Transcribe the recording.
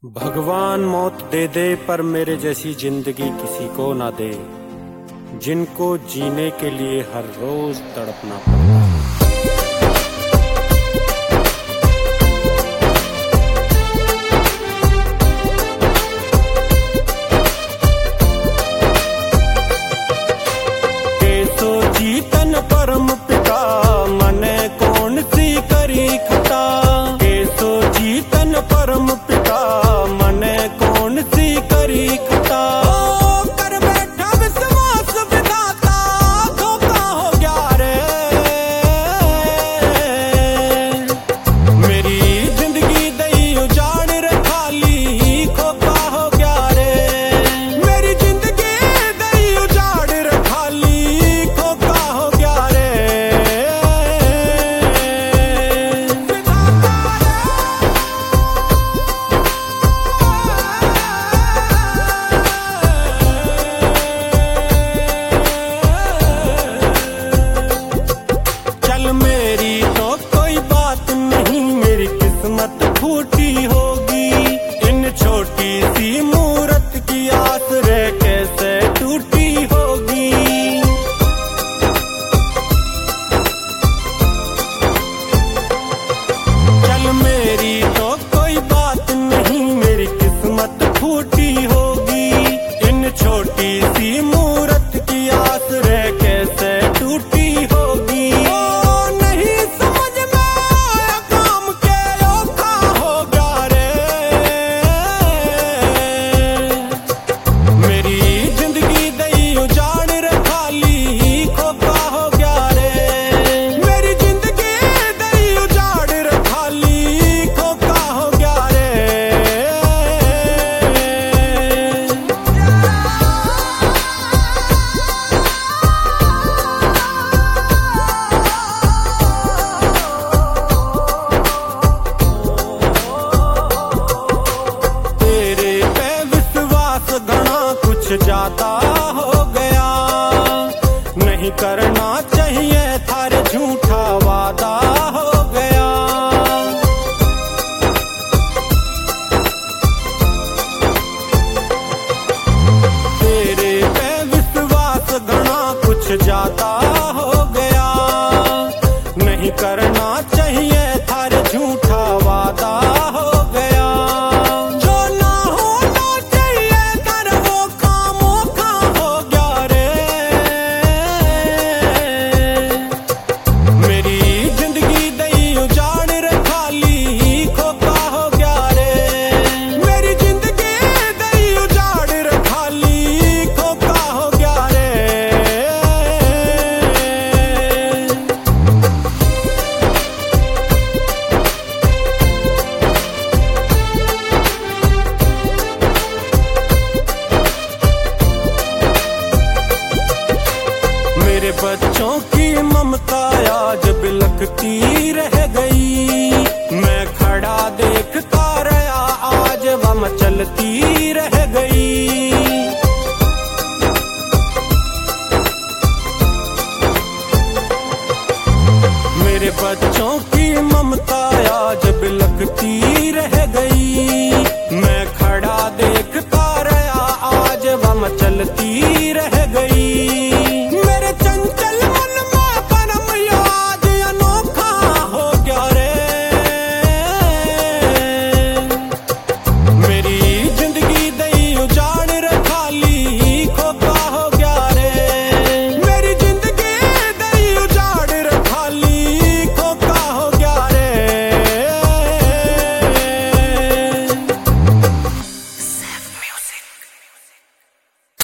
भगवान मौत दे दे पर मेरे जैसी जिंदगी किसी को ना दे, जिनको जीने के लिए हर रोज तड़पना पड़ता है। जीतन परम पिता मने कौन सी करी खता, केसो जीतन परम पिता मने कौन सी करी खता। कर बैठा विश्वास विधाता धोखा हो गया रे, मेरी जिंदगी दई उजाड़ रे खाली खोखा हो गया रे, मेरी जिंदगी दई उजाड़ रे खाली मेरी तो कोई बात नहीं, मेरी किस्मत फूटी होगी, इन छोटी सी मूरत की आस रे कैसे टूटी होगी। चल मेरी तो कोई बात नहीं, मेरी किस्मत फूटी होगी, इन छोटी सी मूरत की आस रे कैसे टूटी होगी। ज्यादा हो गया, नहीं करना चाहिए थारे झूठा वादा हो गया। तेरे पे विश्वास घना कुछ ज्यादा